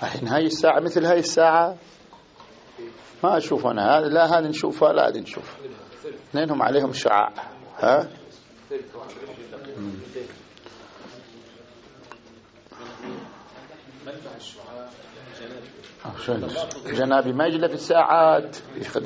الحين هاي الساعة مثل هاي الساعة ما أشوف أنا، هذا لا هذا نشوفها لا هذا نشوفها، اثنينهم عليهم شعاع. ها جنابي ما يجي في الساعات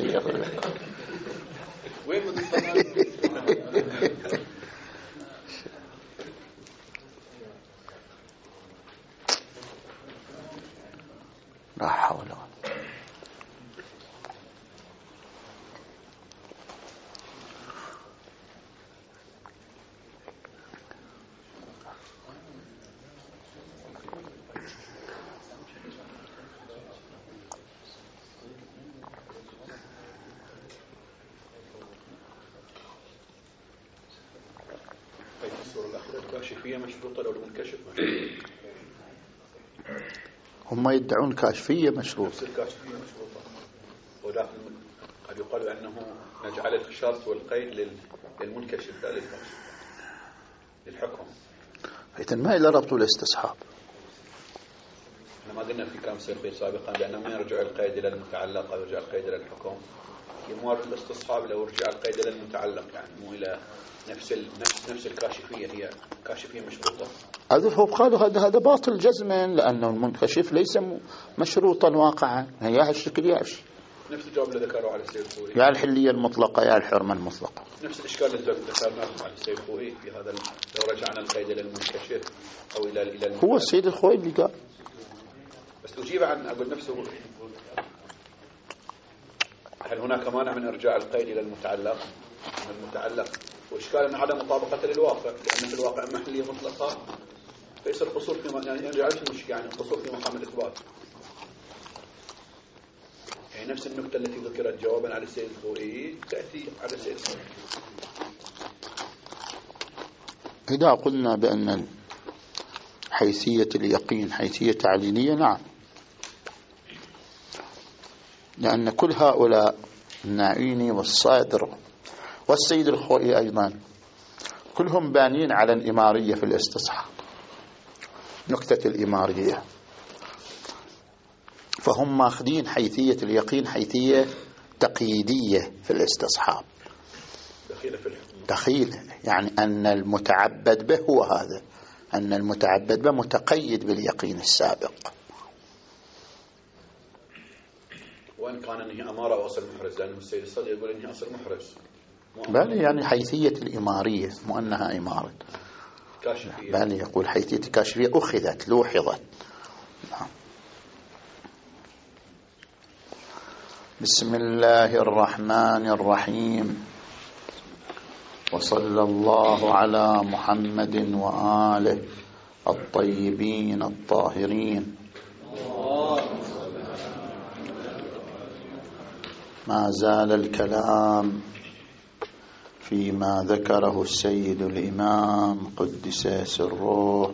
لا حول ولا قوة. كاشفية مشروطة لو المنكشف هم يدعون كاشفية مشروطة. نفس الكاشفية مشروطة، ولكن قد يقال أنه نجعل الشرط والقيد للمنكشف لا للكاشف للحكم. إذن ما إلا ربط الاستصحاب. احنا ما قلنا في كلام سيقول سابقا بأنه ما يرجع القيد إلى المتعلق أو يرجع القيد إلى الحكم. يمارس الاستصحاب لو رجع القيد إلى المتعلق، يعني مو إلى نفس الكاشفية، هي كاشفية مشروطة. هذا هو قالوا هذا باطل جزما، لأنه المنكشف ليس مشروطا واقعا، يا الشكل يا الشيء. نفس الجواب اللي ذكره على السيد الخوئي، يا الحلية المطلقة يا الحرمة المطلقة. نفس الإشكال اللي ذكرناه على السيد الخوئي في هذا، لو رجعنا القيد إلى المنكشف أو إلى هو السيد الخوئي اللي قال، بس أجيب عن أقول نفسه. هل هناك مانع من إرجاع القيد إلى المتعلق؟ وإشكال أن عدم مطابقة للواقع، لأن في الواقع محلية مطلقة فيصير قصور في يعني قصور في مقام الإثبات. يعني نفس النقطة التي ذكرت جوابا على السيد الخوئي تأتي على السيد الخوئي. إذا قلنا بأن حيثية اليقين حيثية تعليلية، نعم، لأن كل هؤلاء النعيني والصادر والسيد الخوئي أيضا كلهم بانين على الإمارية في الاستصحاب، نكتة الإمارية، فهم ماخذين حيثية اليقين حيثية تقييدية في الاستصحاب، دخيلة، يعني أن المتعبد به هو هذا، أن المتعبد به متقيد باليقين السابق. وإن كان أنه أمارة وأصل محرز، لأن السيد الصدر يقول أنه أصل محرز، بل يعني حيثية الإمارية مو أنها إمارة كاشفية، بل يقول حيثية الكاشفية أخذت لوحظت. بسم الله الرحمن الرحيم، وصلى الله على محمد وآله الطيبين الطاهرين. ما زال الكلام فيما ذكره السيد الإمام قدس سره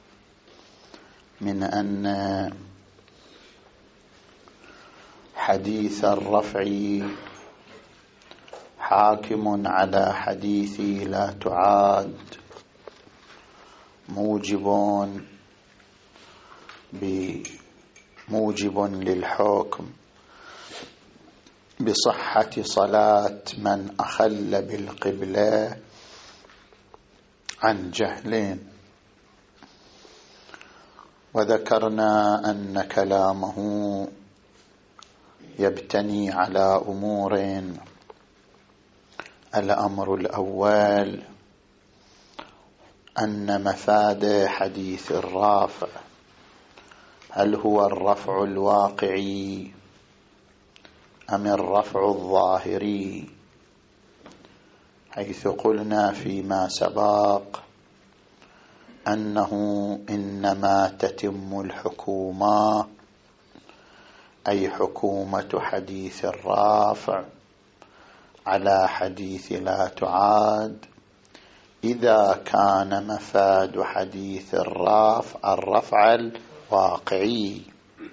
من أن حديث الرفع حاكم على حديث لا تعاد، موجب للحكم بصحة صلاة من أخل بالقبلة عن جهل. وذكرنا أن كلامه يبتني على أمور: الأمر الأول أن مفاد حديث الرافع هل هو الرفع الواقعي أم الرفع الظاهري، حيث قلنا فيما سبق أنه إنما تتم الحكومة، أي حكومة حديث الرافع على حديث لا تعاد، إذا كان مفاد حديث الرفع الواقعي،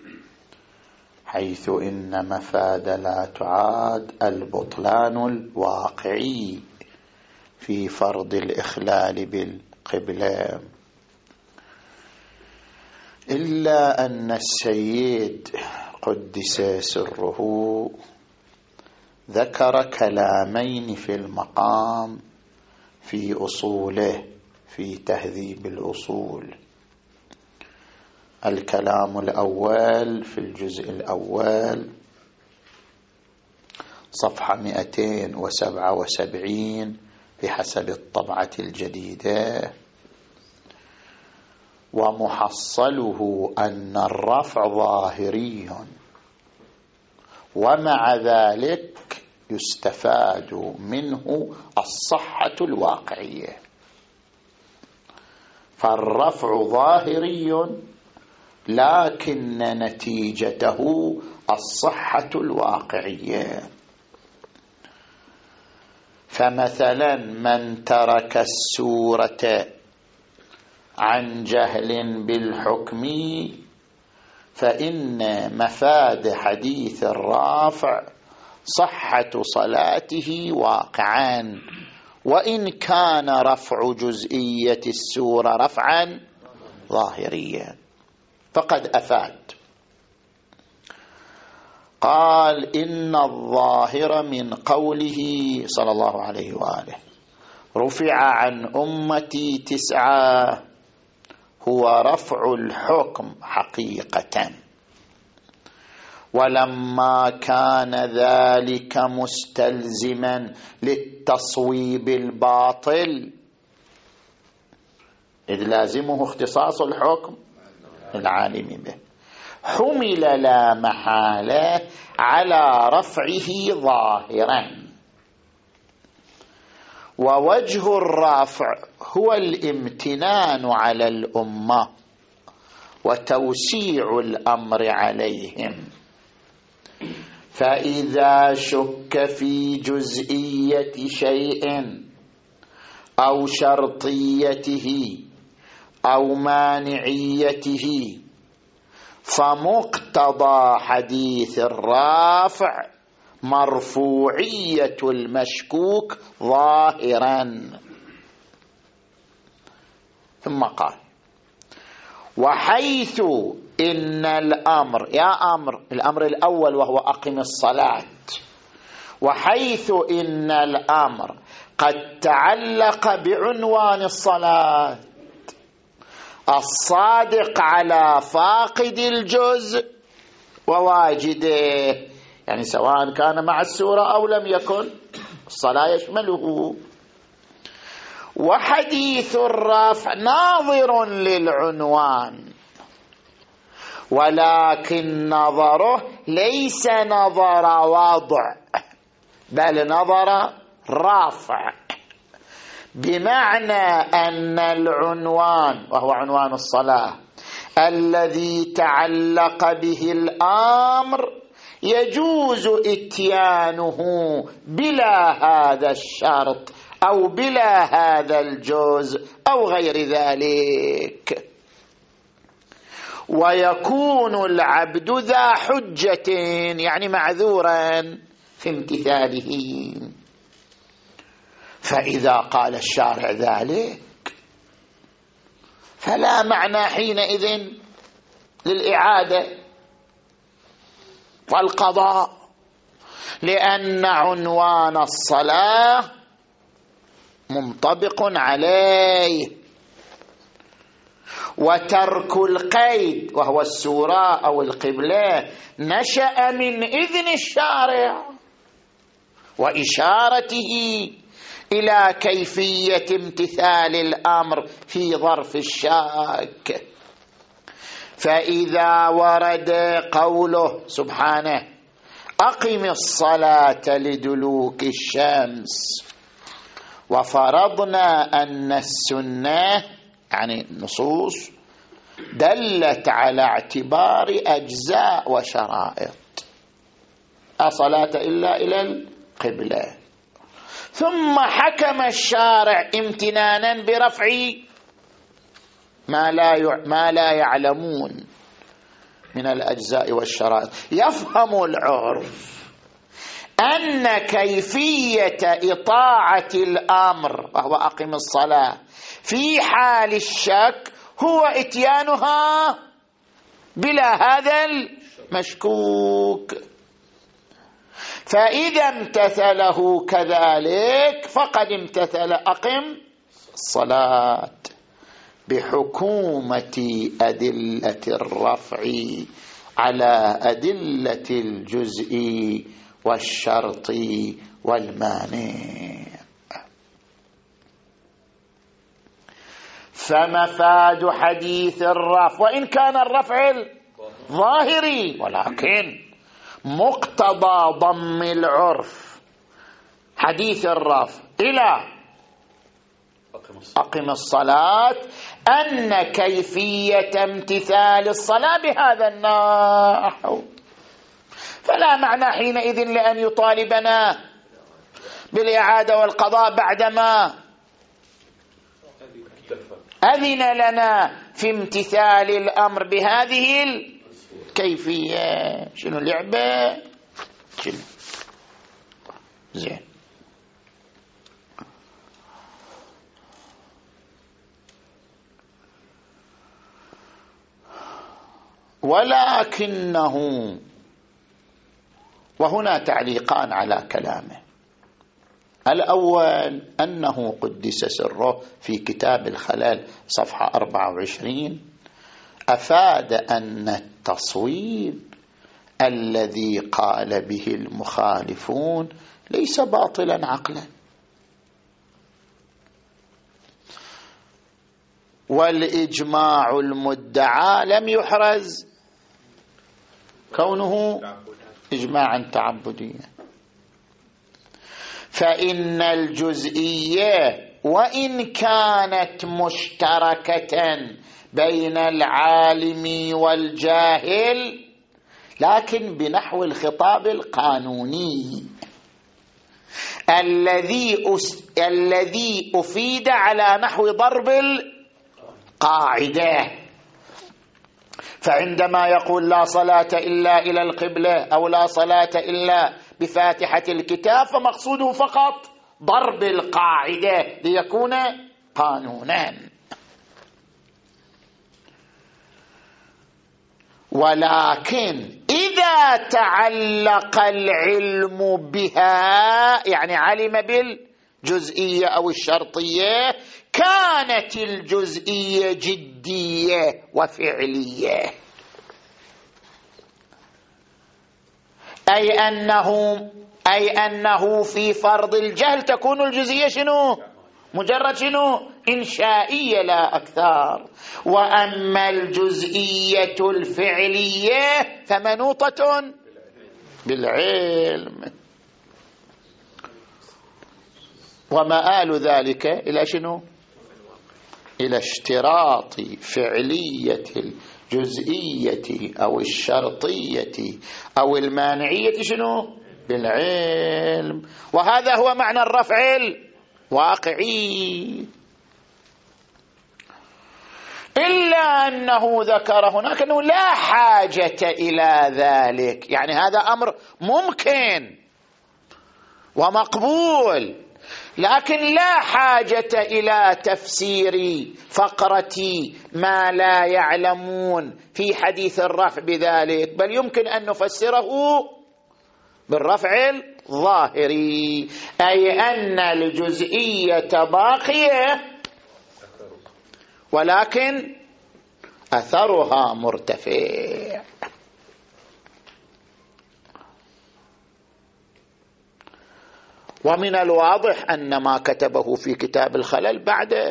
حيث إن مفاد لا تعاد البطلان الواقعي في فرض الإخلال بالقبلة. إلا أن السيد قدس سره ذكر كلامين في المقام في أصوله في تهذيب الأصول. الكلام الأول في الجزء الأول صفحة 277 بحسب الطبعة الجديدة، ومحصله أن الرفع ظاهري ومع ذلك يستفاد منه الصحة الواقعية. فالرفع ظاهري لكن نتيجته الصحة الواقعية. فمثلا من ترك السورة عن جهل بالحكم فإن مفاد حديث الرافع صحة صلاته واقعا، وإن كان رفع جزئية السورة رفعا ظاهريا فقد أفاد. قال إن الظاهر من قوله صلى الله عليه وآله رفع عن أمتي 9 هو رفع الحكم حقيقة، ولما كان ذلك مستلزما للتصويب الباطل إذ لازمه اختصاص الحكم العالم به حمل لا محالة على رفعه ظاهرا. ووجه الرفع هو الامتنان على الأمة وتوسيع الأمر عليهم. فإذا شك في جزئية شيء أو شرطيته أو مانعيته فمقتضى حديث الرافع مرفوعية المشكوك ظاهرا. ثم قال وحيث إن الأمر الأمر الأول وهو أقم الصلاة، وحيث إن الأمر قد تعلق بعنوان الصلاة الصادق على فاقد الجزء وواجده، يعني سواء كان مع السورة أو لم يكن الصلاة يشمله. وحديث الرفع ناظر للعنوان، ولكن نظره ليس نظر وضع بل نظر رافع، بمعنى أن العنوان وهو عنوان الصلاة الذي تعلق به الأمر يجوز اتيانه بلا هذا الشرط أو بلا هذا الجزء أو غير ذلك، ويكون العبد ذا حجة يعني معذورا في امتثاله. فإذا قال الشارع ذلك فلا معنى حينئذ للإعادة والقضاء، لأن عنوان الصلاة منطبق عليه، وترك القيد وهو السورة أو القبلة نشأ من إذن الشارع وإشارته إلى كيفية امتثال الأمر في ظرف الشاك. فإذا ورد قوله سبحانه أقم الصلاة لدلوك الشمس، وفرضنا أن السنة يعني النصوص دلت على اعتبار أجزاء وشرائط، لا صلاة إلا إلى القبلة، ثم حكم الشارع امتنانا برفع ما لا يعلمون من الأجزاء والشرائط. يفهم العرف أن كيفية إطاعة الأمر وهو أقم الصلاة في حال الشك هو إتيانها بلا هذا المشكوك. فإذا امتثله كذلك فقد امتثل أقم الصلاة بحكومة أدلة الرفع على أدلة الجزء والشرط والمانع. فمفاد حديث الرفع وإن كان الرفع ظاهري، ولكن مقتضى ضم العرف حديث الرفع إلى أقم الصلاة أن كيفية امتثال الصلاة بهذا النحو، فلا معنى حينئذ لأن يطالبنا بالإعادة والقضاء بعدما أذن لنا في امتثال الأمر بهذه الكيفية. شنو اللعبة؟ شنو زين. ولكنه، وهنا تعليقان على كلامه. الأول أنه قدس سره في كتاب الخلل صفحة 24 أفاد أن التصويب الذي قال به المخالفون ليس باطلا عقلا، والإجماع المدعى لم يحرز كونه إجماعا تعبديا، فإن الجزئية وإن كانت مشتركة بين العالم والجاهل لكن بنحو الخطاب القانوني الذي أفيد على نحو ضرب القاعدة. فعندما يقول لا صلاة إلا إلى القبلة أو لا صلاة إلا بفاتحة الكتاب فمقصوده فقط ضرب القاعدة ليكون قانونا. ولكن إذا تعلق العلم بها، يعني علم بالجزئية أو الشرطية، كانت الجزئية جدية وفعلية، أي أنه في فرض الجهل تكون الجزئية شنو؟ مجرد شنو؟ إنشائية لا أكثر. وأما الجزئية الفعلية فمنوطة بالعلم، ومآل ذلك إلى شنو؟ إلى اشتراط فعلية الجزئية أو الشرطية أو المانعية شنو؟ بالعلم. وهذا هو معنى الرفع الواقعي، إلا أنه ذكر هناك أنه لا حاجة إلى ذلك، يعني هذا أمر ممكن ومقبول، لكن لا حاجة إلى تفسير فقرة ما لا يعلمون في حديث الرفع بذلك، بل يمكن أن نفسره بالرفع الظاهري، أي أن الجزئية باقية ولكن أثرها مرتفع. ومن الواضح أن ما كتبه في كتاب الخلل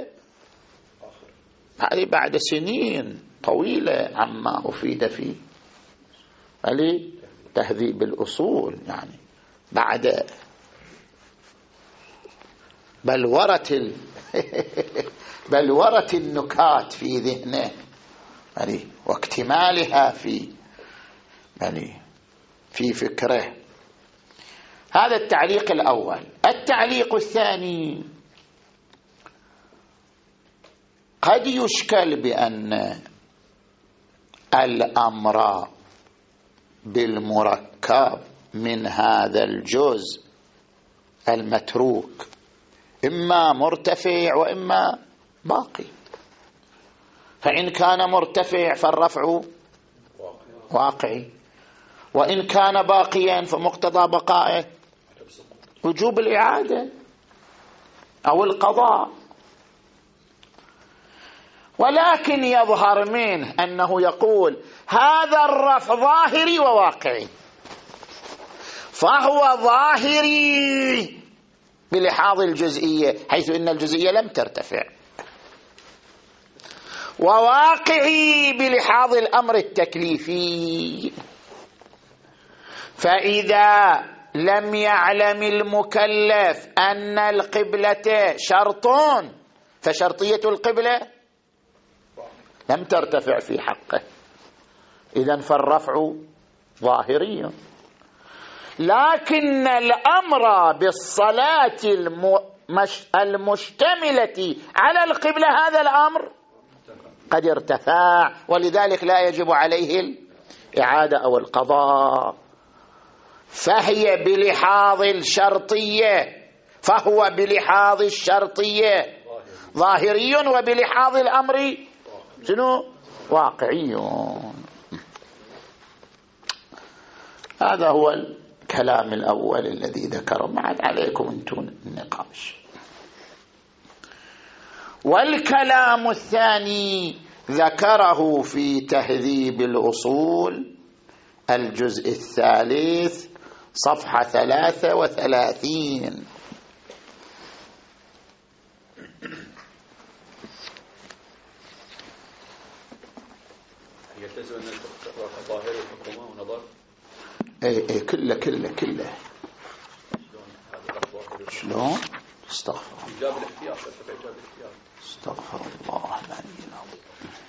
بعد سنين طويلة عما أفيد فيه تهذيب الأصول، يعني بعد بلورة النكات في ذهنه واكتمالها في فكره. هذا التعليق الأول. التعليق الثاني: قد يشكل بأن الأمر بالمركب من هذا الجزء المتروك إما مرتفع وإما باقي، فإن كان مرتفع فالرفع واقعي، وإن كان باقيا فمقتضى بقائه وجوب الإعادة أو القضاء. ولكن يظهر منه أنه يقول هذا الرفع ظاهري وواقعي، فهو ظاهري بلحاظ الجزئية حيث إن الجزئية لم ترتفع، وواقعي بلحاظ الأمر التكليفي. فإذا لم يعلم المكلف أن القبلة شرط فشرطية القبلة لم ترتفع في حقه، إذن فالرفع ظاهري. لكن الأمر بالصلاة المشتملة على القبلة هذا الأمر قد ارتفع، ولذلك لا يجب عليه الإعادة أو القضاء. فهي بلحاظ الشرطية، فهو بلحاظ الشرطية ظاهري، وبلحاظ الأمر شنو؟ واقعي. هذا هو الكلام الأول الذي ذكره، ما عاد عليكم انتم النقاش. والكلام الثاني ذكره في تهذيب الأصول الجزء الثالث صفحة 33. يلتزم أن الفقه ظاهر الحكومة ونظر اي كله شلون؟ استغفر إيجاب الاحتياط، استغفر الله العلي العظيم.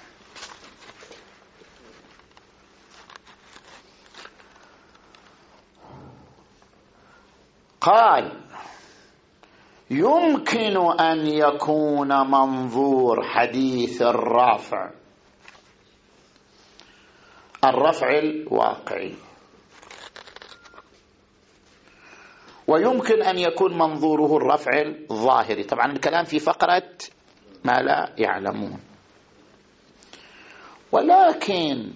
قال يمكن أن يكون منظور حديث الرفع الواقعي، ويمكن أن يكون منظوره الرفع الظاهري. طبعا الكلام في فقرة ما لا يعلمون. ولكن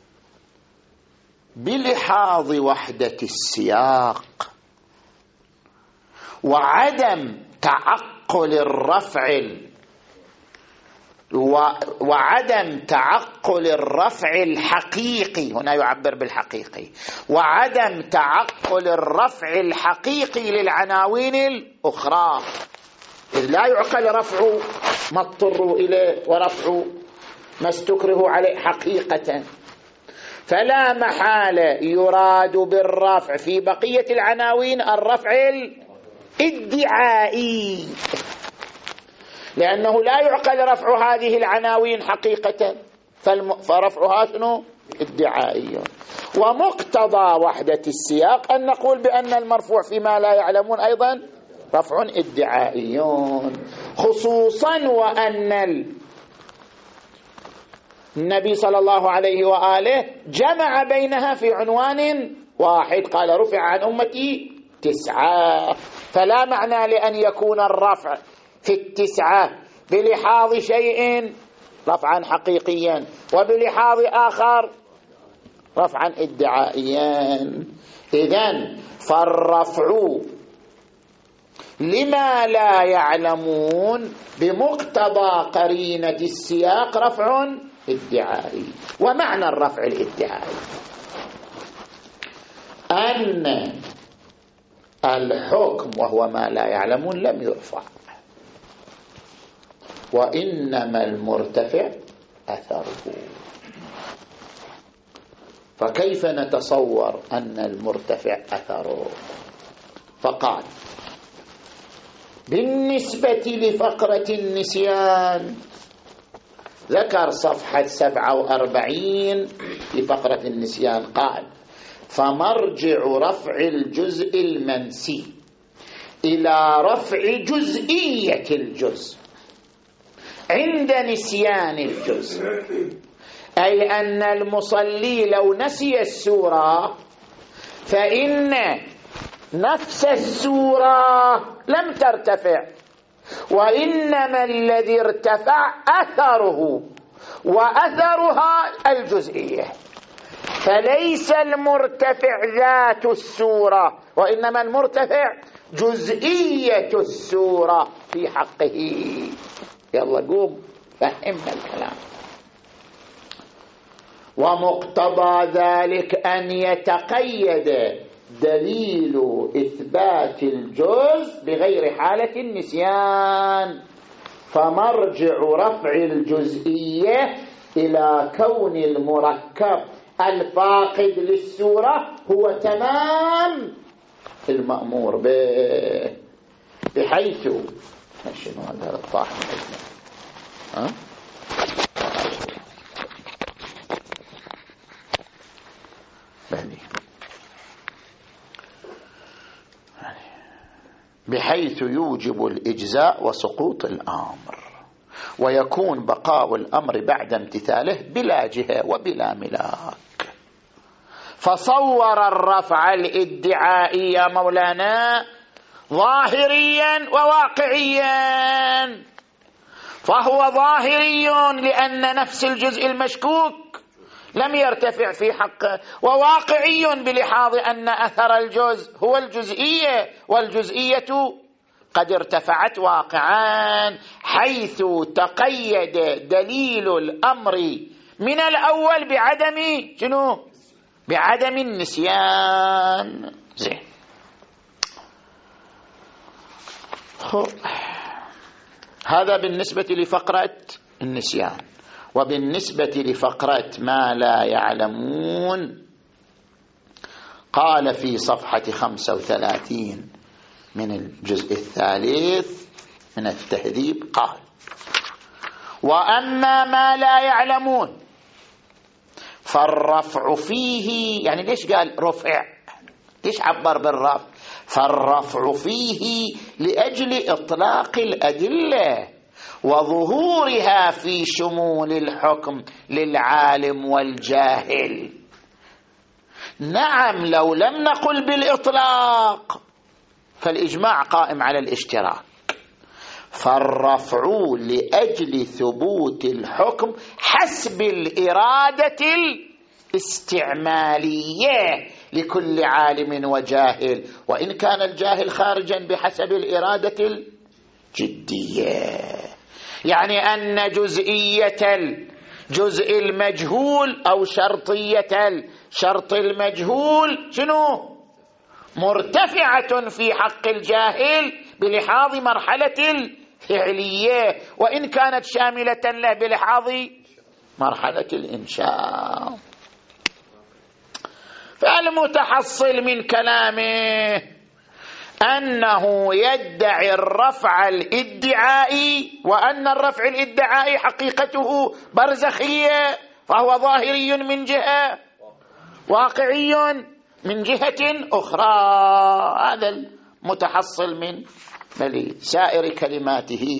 بلحاظ وحدة السياق وعدم تعقل الرفع الحقيقي، هنا يعبر بالحقيقي، وعدم تعقل الرفع الحقيقي للعناوين الأخرى، إذ لا يعقل رفع ما اضطروا إليه ورفع ما استكره عليه حقيقة، فلا محالة يراد بالرفع في بقية العناوين الرفع الادعائي، لأنه لا يعقل رفع هذه العناوين حقيقة، فرفعها شنو؟ ادعائي. ومقتضى وحدة السياق أن نقول بأن المرفوع فيما لا يعلمون أيضا رفع ادعائي، خصوصا وأن النبي صلى الله عليه وآله جمع بينها في عنوان واحد، قال رفع عن أمتي 9، فلا معنى لأن يكون الرفع في 9 بلحاظ شيء رفعا حقيقيا وبلحاظ آخر رفعا ادعائيا. إذن فالرفع لما لا يعلمون بمقتضى قرينة السياق رفع ادعائي. ومعنى الرفع الادعائي أن الحكم وهو ما لا يعلمون لم يرفع، وإنما المرتفع أثره. فكيف نتصور أن المرتفع أثره؟ فقال بالنسبة لفقرة النسيان، ذكر صفحة 47 في فقرة النسيان، قال فمرجع رفع الجزء المنسي إلى رفع جزئية الجزء عند نسيان الجزء، أي أن المصلي لو نسي السورة فإن نفس السورة لم ترتفع، وإنما الذي ارتفع أثره، وأثرها الجزئية. فليس المرتفع ذات السورة، وإنما المرتفع جزئية السورة في حقه. يلا قوم فهمنا الكلام. ومقتضى ذلك أن يتقيد دليل إثبات الجزء بغير حالة النسيان، فمرجع رفع الجزئية إلى كون المركب الفاقد للسورة هو تمام المأمور به، بحيث شنو هذا الطاح ها؟ بحيث يوجب الإجزاء وسقوط الأمر، ويكون بقاء الأمر بعد امتثاله بلا جهة وبلا ملاك. فصور الرفع الادعائي يا مولانا ظاهريا وواقعيا، فهو ظاهري لأن نفس الجزء المشكوك لم يرتفع في حقه، وواقعي بلحاظ أن أثر الجزء هو الجزئية، والجزئية قد ارتفعت واقعا، حيث تقيد دليل الأمر من الأول بعدم شنو؟ بعدم النسيان. زين. هذا بالنسبة لفقرة النسيان. وبالنسبة لفقرة ما لا يعلمون قال في صفحة 35 من الجزء الثالث من التهذيب، قال: وأما ما لا يعلمون فالرفع فيه، يعني ليش قال رفع؟ ليش عبر بالرفع؟ فالرفع فيه لأجل إطلاق الأدلة وظهورها في شمول الحكم للعالم والجاهل. نعم، لو لم نقل بالإطلاق فالإجماع قائم على الاشتراك. فالرفع لأجل ثبوت الحكم حسب الإرادة الاستعمالية لكل عالم وجاهل، وإن كان الجاهل خارجا بحسب الإرادة الجدية. يعني أن جزئية الجزء المجهول أو شرطية الشرط المجهول شنو؟ مرتفعة في حق الجاهل بلحاظ مرحلة الفعلية، وإن كانت شاملة له بلحاظ مرحلة الإنشاء. فالمتحصل من كلامه أنه يدعي الرفع الادعائي، وأن الرفع الادعائي حقيقته برزخية، فهو ظاهري من جهة، واقعي من جهة أخرى. هذا المتحصل من سائر كلماته.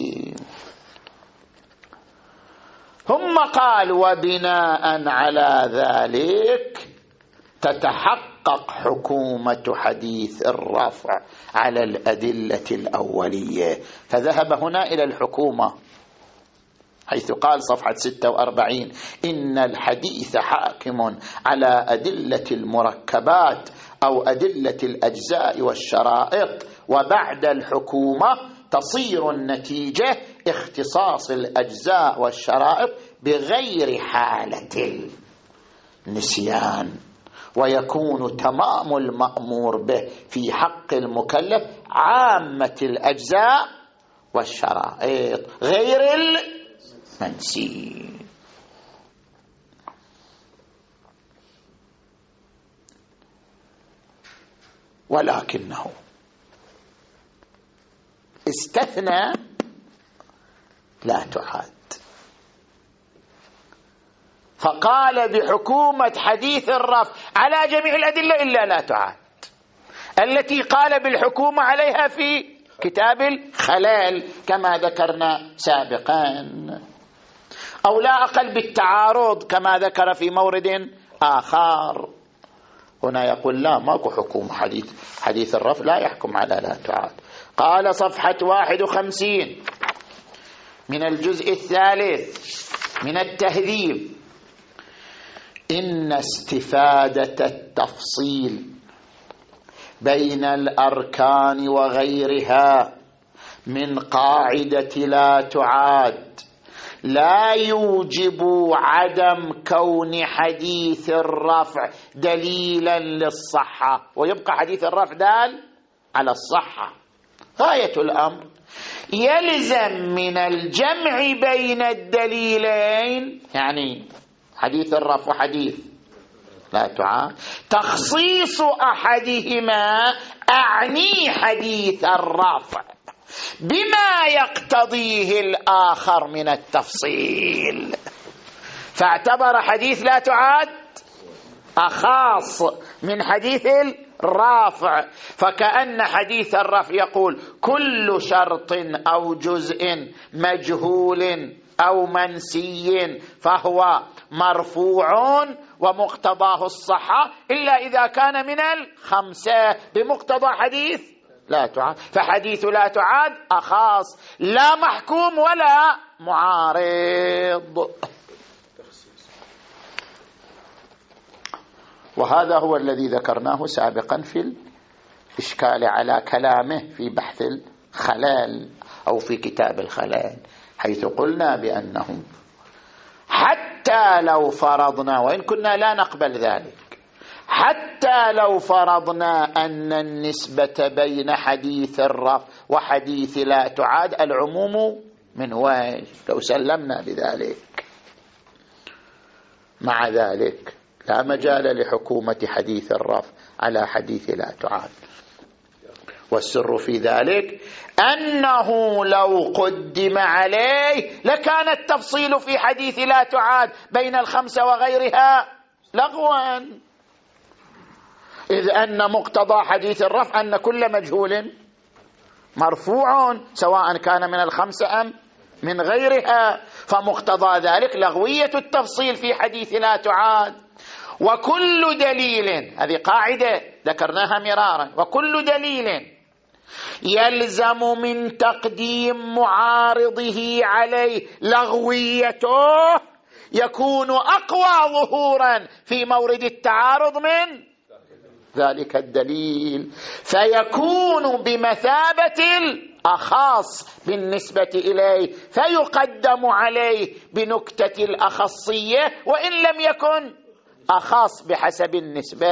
ثم قال: وبناء على ذلك تتحقق حكومة حديث الرفع على الأدلة الأولية. فذهب هنا إلى الحكومة، حيث قال صفحة 46: إن الحديث حاكم على أدلة المركبات أو أدلة الأجزاء والشرائط، وبعد الحكومة تصير النتيجة اختصاص الأجزاء والشرائط بغير حالة النسيان، ويكون تمام المأمور به في حق المكلف عامة الأجزاء والشرائط غير المنسي. ولكنه استثنى لا تعاد، فقال بحكومة حديث الرفع على جميع الأدلة إلا لا تعاد، التي قال بالحكومة عليها في كتاب الخلال كما ذكرنا سابقا، أو لا أقل بالتعارض كما ذكر في مورد آخر. هنا يقول لا، ماكو حكومة حديث الرفع لا يحكم على لا تعاد. قال صفحة 51 من الجزء الثالث من التهذيب: إن استفادة التفصيل بين الأركان وغيرها من قاعدة لا تعاد لا يوجب عدم كون حديث الرفع دليلا للصحة، ويبقى حديث الرفع دال على الصحة. غاية الأمر يلزم من الجمع بين الدليلين، يعني حديث الرفع وحديث لا تعاد، تخصيص أحدهما أعني حديث الرفع بما يقتضيه الآخر من التفصيل، فاعتبر حديث لا تعاد أخاص من حديث الرافع، فكأن حديث الرفع يقول كل شرط أو جزء مجهول أو منسي فهو مرفوع ومقتضاه الصحة إلا إذا كان من الخمسة بمقتضى حديث لا تعاد، فحديث لا تعاد أخاص لا محكوم ولا معارض. وهذا هو الذي ذكرناه سابقا في الإشكال على كلامه في بحث الخلال أو في كتاب الخلال، حيث قلنا بأنه حتى لو فرضنا، وإن كنا لا نقبل ذلك، حتى لو فرضنا أن النسبة بين حديث الرفع وحديث لا تعاد العموم من وجه، لو سلمنا بذلك، مع ذلك لا مجال لحكومة حديث الرفع على حديث لا تعاد. والسر في ذلك أنه لو قدم عليه لكان التفصيل في حديث لا تعاد بين الخمسة وغيرها لغوا، إذ أن مقتضى حديث الرفع أن كل مجهول مرفوع سواء كان من الخمسة أم من غيرها، فمقتضى ذلك لغوية التفصيل في حديث لا تعاد. وكل دليل، هذه قاعدة ذكرناها مرارا، وكل دليل يلزم من تقديم معارضه عليه لغويته يكون أقوى ظهورا في مورد التعارض من ذلك الدليل، فيكون بمثابة الأخص بالنسبة إليه، فيقدم عليه بنكتة الأخصية وإن لم يكن أخص بحسب النسبة،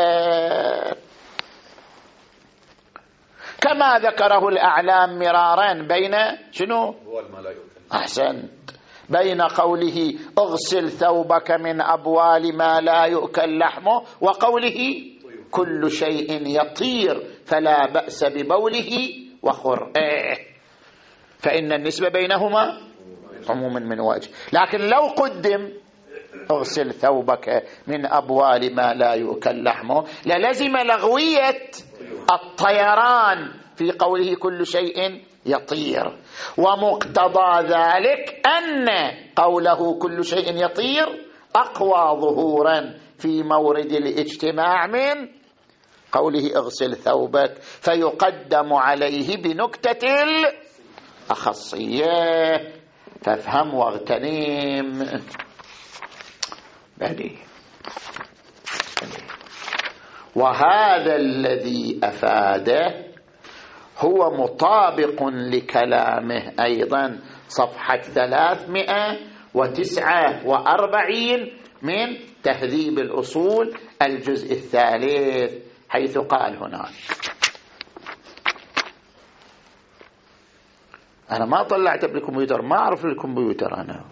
كما ذكره الأعلام مرارا بين شنو؟ أحسنت، بين قوله اغسل ثوبك من أبوال ما لا يؤكل لحمه وقوله كل شيء يطير فلا بأس ببوله وخرقه، فإن النسبة بينهما عموما من وجه. لكن لو قدم اغسل ثوبك من أبوال ما لا يؤكل لحمه للزم لغوية الطيران في قوله كل شيء يطير، ومقتضى ذلك أن قوله كل شيء يطير أقوى ظهورا في مورد الاجتماع من قوله اغسل ثوبك، فيقدم عليه بنكتة الأخصية. فافهم واغتنم. بلي. وهذا الذي أفاده هو مطابق لكلامه أيضا صفحة 349 من تهذيب الأصول الجزء الثالث، حيث قال هناك: أنا ما طلعت بالكمبيوتر، ما أعرف الكمبيوتر أنا،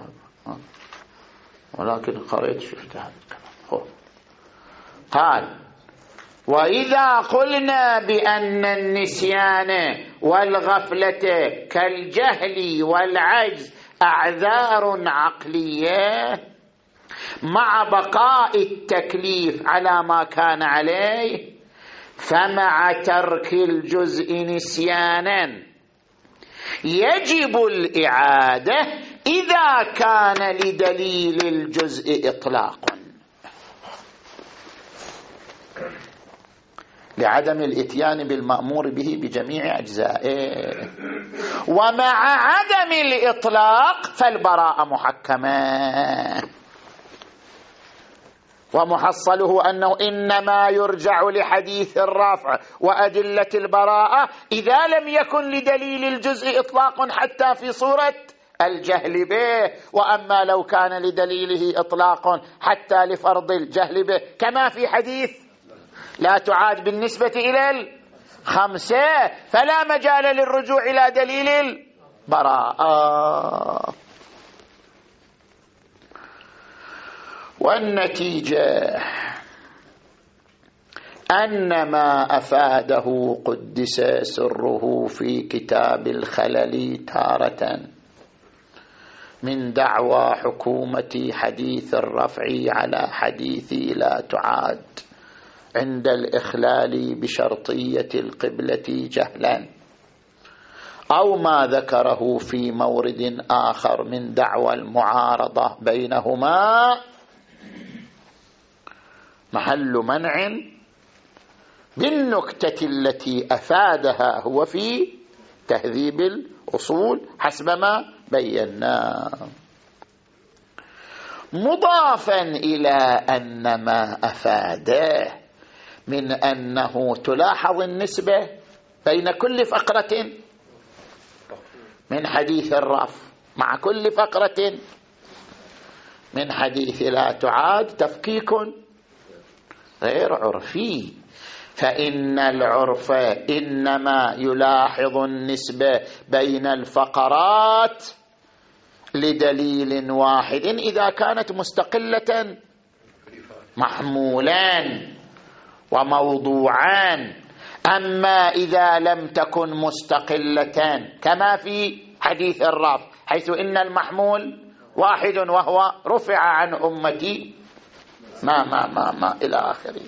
ولكن قريت شفت هذا الكلام. قال: وإذا قلنا بأن النسيان والغفلة كالجهل والعجز أعذار عقلية مع بقاء التكليف على ما كان عليه، فمع ترك الجزء نسيانا يجب الإعادة إذا كان لدليل الجزء إطلاق لعدم الإتيان بالمأمور به بجميع أجزائه، ومع عدم الإطلاق فالبراءة محكمة. ومحصله أنه إنما يرجع لحديث الرفع وأدلة البراءة إذا لم يكن لدليل الجزء إطلاق حتى في صورة الجهل به، وأما لو كان لدليله إطلاق حتى لفرض الجهل به كما في حديث لا تعاد بالنسبة إلى 5 فلا مجال للرجوع إلى دليل البراءة. والنتيجة أن ما أفاده قدس سره في كتاب الخلل تارة من دعوى حكومة حديث الرفع على حديث لا تعاد عند الإخلال بشرطية القبلة جهلا، أو ما ذكره في مورد آخر من دعوى المعارضة بينهما محل منع بالنكتة التي أفادها هو في تهذيب الأصول حسب ما بينا، مضافا إلى أن ما أفاده من أنه تلاحظ النسبة بين كل فقرة من حديث الرفع مع كل فقرة من حديث لا تعاد تفكيك غير عرفي، فإن العرف إنما يلاحظ النسبة بين الفقرات لدليل واحد إذا كانت مستقلة محمولان وموضوعان، أما إذا لم تكن مستقلة كما في حديث الرفع حيث إن المحمول واحد وهو رفع عن أمتي ما إلى آخره.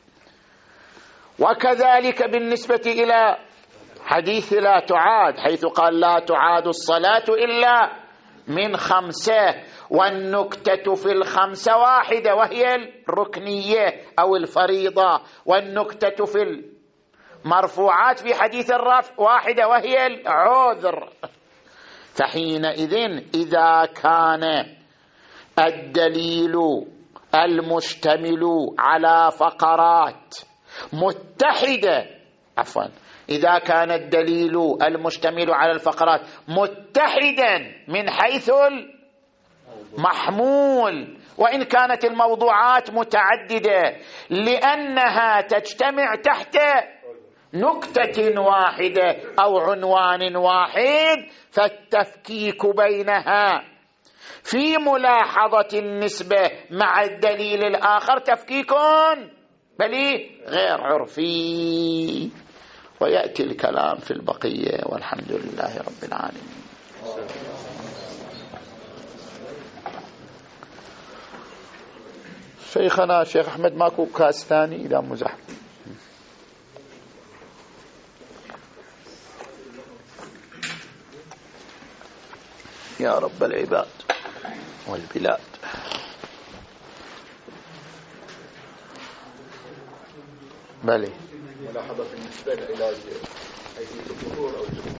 وكذلك بالنسبة إلى حديث لا تعاد حيث قال لا تعاد الصلاة إلا من 5 والنكتة في 5 واحدة وهي الركنية أو الفريضة، والنكتة في المرفوعات في حديث الرفع واحدة وهي العذر. فحينئذ إذا كان الدليل المشتمل على فقرات متحدة إذا كان الدليل المشتمل على الفقرات متحدا من حيث المحمول وإن كانت الموضوعات متعددة لأنها تجتمع تحت نكتة واحدة أو عنوان واحد، فالتفكيك بينها في ملاحظة النسبة مع الدليل الآخر تفكيك بل غير عرفي. ويأتي الكلام في البقية والحمد لله رب العالمين. شيخنا شيخ أحمد ماكو كاس ثاني إذا مزح. يا رب العباد والبلاد. بلي ملاحظة بالنسبة لعلاج حيث الظهور أو